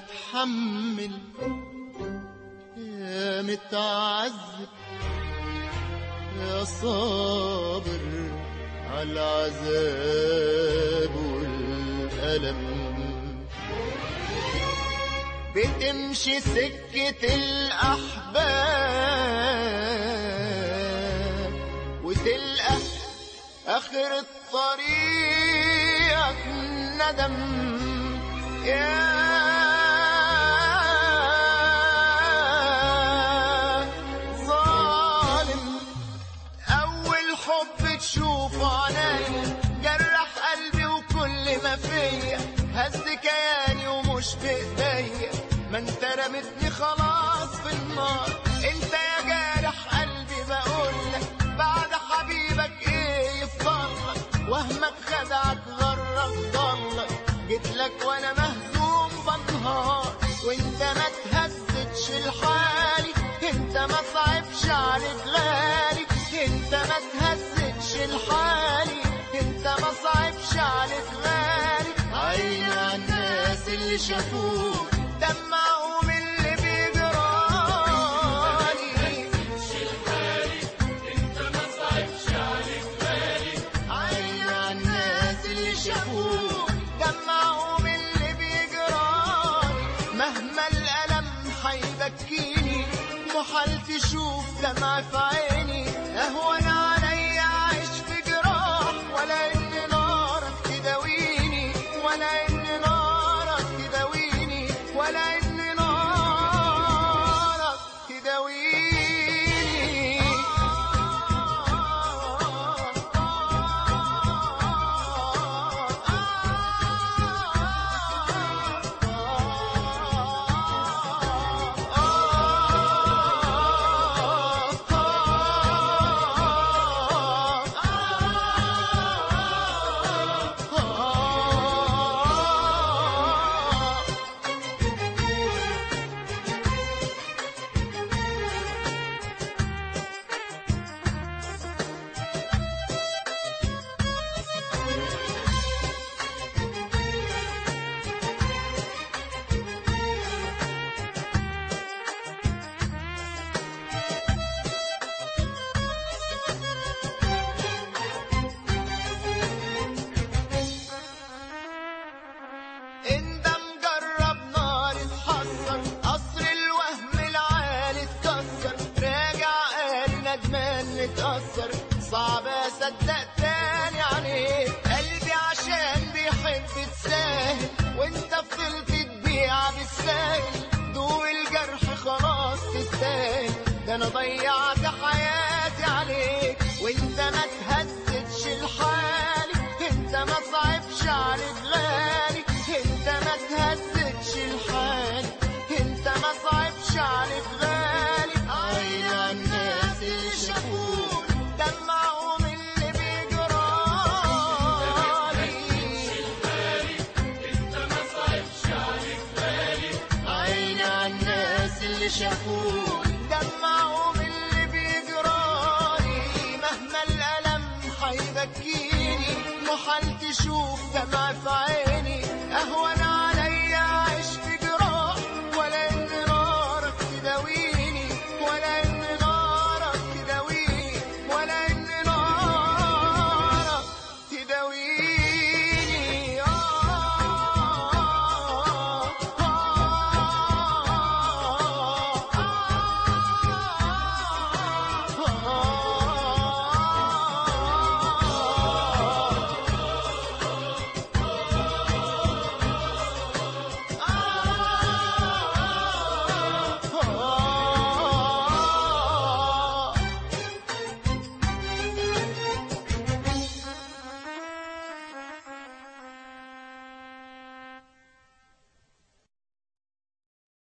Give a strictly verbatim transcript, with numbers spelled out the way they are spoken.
متحمل يا متعذب يا صابر عالعذاب والألم. بتمشي سكة الأحباب وتلقى آخر الطريق ندم. يا ظالم أول حب تشوفه عناي جرح قلبي وكل ما فيا هز كياني ومش بإيديا. ما انت رمتني خلاص في النار انت يا جارح قلبي بقولك بعد حبيبك ايه يفضلك. وهمك خدعك غرك ضلك جيتلك وانا مهزوم بنهار وانت ما تهزتش لحالي. انت ما صعبش عليك غالي انت ما تهزتش لحالي. انت ما صعبش عليك غالي. عيني على الناس اللي شافوك دمعهم اللي بيجرالي. انت ما صعبش عليك غالي. عيني على الناس اللي شافوك دمعهم اللي بيجرالي. مهما الألم حيبكيني محال تشوف دمع في عيني. اهون عليا اعيش في جراح ولا ان نارك تداويني ولا ان نارك تداويني ولا ان نارك تداويني. انت مجرب نار اتحسر قصر الوهم العالي اتكسر. راجع قال ندمان متأثر صعب اصدق تاني عليك. قلبي عشان بيحب تساهل وانت فضلت تبيع بالساهل. دوق الجرح خلاص تستاهل ده انا ضيعت حياتي عليك. وانت ما تهزتش لحالي انت ما صعبش عليك غالي. انت ما تهزتش لحالي انت ما صعبش عليك غالي. عيني على الناس اللي شافوك دمعهم اللي بيجرالي. انت ما صعبش عليك غالي. عيني على الناس اللي شافوك